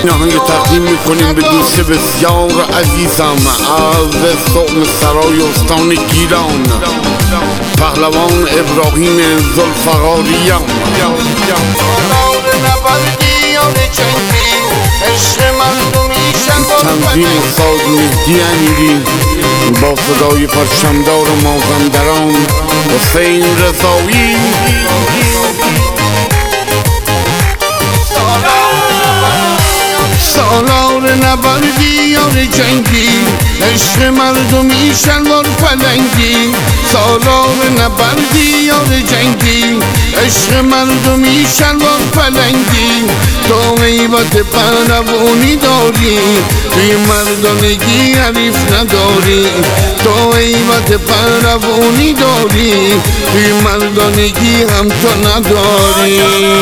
نهنگ تقدیم میکنیم به دوست بسیار عزیزم از صوم سرای استان گیلان، پهلوان ابراهیم ذوالفقاریان. تنظیم استاد مهدی امیری با صدای پرچمدار مازندران حسین رضایی. سالار نبردی یار جنگی، عشق مردمی شلوار پلنگی. سالار نبردی یار جنگی، عشق مردمی شلوار پلنگی. تو غیبت پهلوانی داری، توی مردانگی حریف نداری. تو غیبت پهلوانی داری، توی مردانگی هم تو نداری.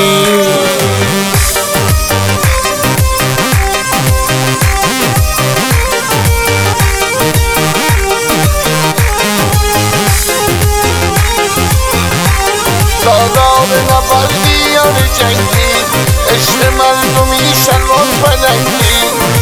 سالار نبردی یار جنگی، عشق مردمی شلوار پلنگی.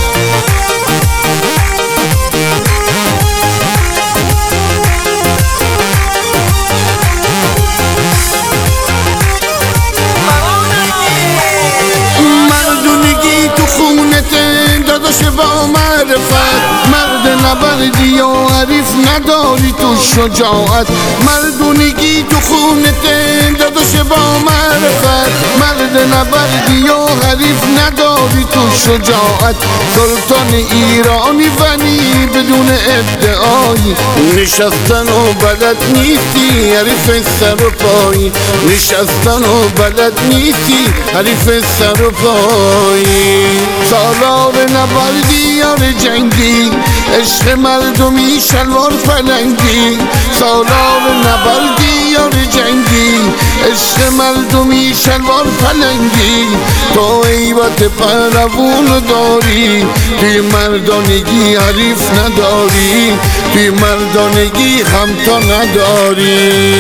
مردونگی تو خونت داداش با معرفت، مرد نبردی و حریف نداری تو شجاعت. مردونگی تو خونت داداش با معرفت، مرد نبردی و حریف نداری تو شجاعت. سلطان ایرانی ولی بدون ادعایی، نشستن و بلد نیستی حریف سر و پایی. نشستن و بلد نیستی حریف سر و پایی. سالار نبردی یار جنگی، عشق مردمی شلوار پلنگی. سالار نبردی یار جنگی، عشق مردمی شلوار پلنگی. تو غیبت پهلوان داری، توی مردانگی حریف نداری. توی مردانگی هم تو نداری.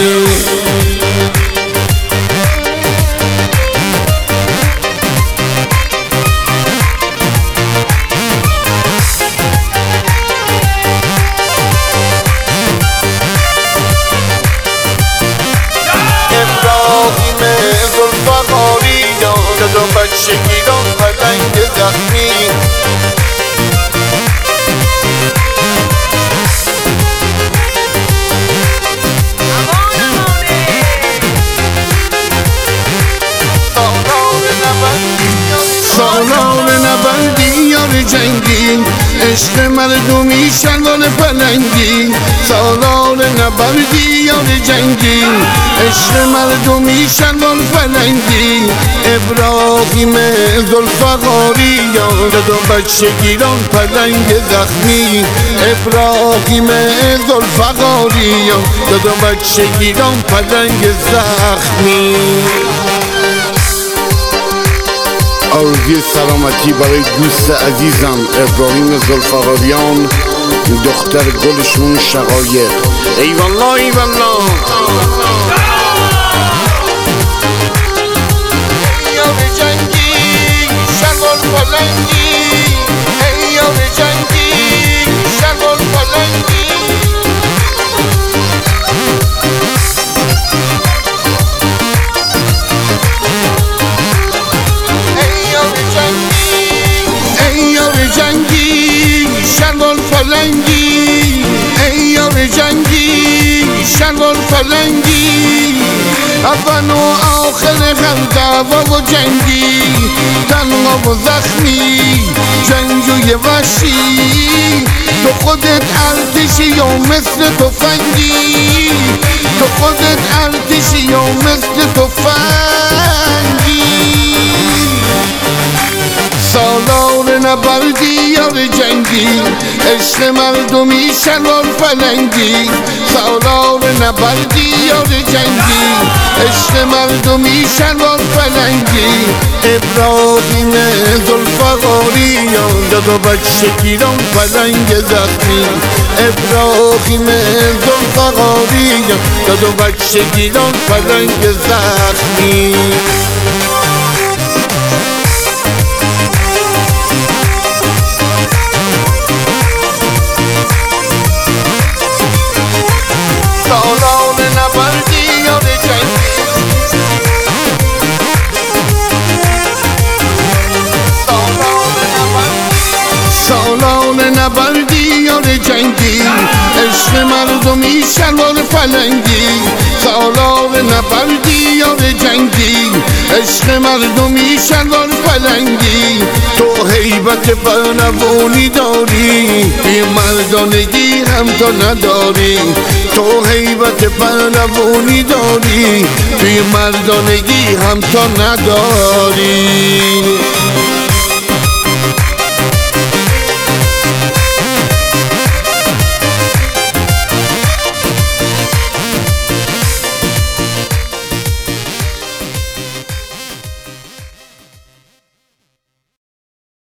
دو بچه گیران پلنگ زخمی. سالار نبردی یار جنگی، عشق مردمی شلوار پلنگی. سالار نبردی یار جنگی، عشق مردمی شلوار پلنگی. ابراهیم ذوالفقاریان دو بچه گیران پلنگ زخمی. ابراهیم ذوالفقاریان دو بچه گیران پلنگ زخمی. آرزوی سلامتی برای دوست عزیزم ابراهیم ذوالفقاریان، دختر گلشون شقایق. ای والله ای والله. ای یار جنگی شلوار پلنگی، ای یار جنگی شلوار پلنگی. شلوار پلنگی، ای یار جنگی شلوار پلنگی. اول و آخر هم دعوا و جنگی، تنها و زخمی جنگجوی وحشی. تو خودت ارتشی و مثل تفنگی، تو خودت ارتشی و مثل تفنگی. سالار نبردی یار جنگی، عشق مردمی شلوار پلنگی. سالار نبردی یار جنگی، عشق مردمی شلوار پلنگی. ابراهیم ذوالفقاریان دو بچه گیران پلنگ زخمی. ابراهیم ذوالفقاریان دو بچه گیران پلنگ زخمی. شلوار فلنگی سالار نبردی یار جنگی عشق مردمی شلوار فلنگی تو هیبت پهلوانی داری بی مردانگی هم تو نداری تو هیبت پهلوانی داری بی مردانگی هم تو نداری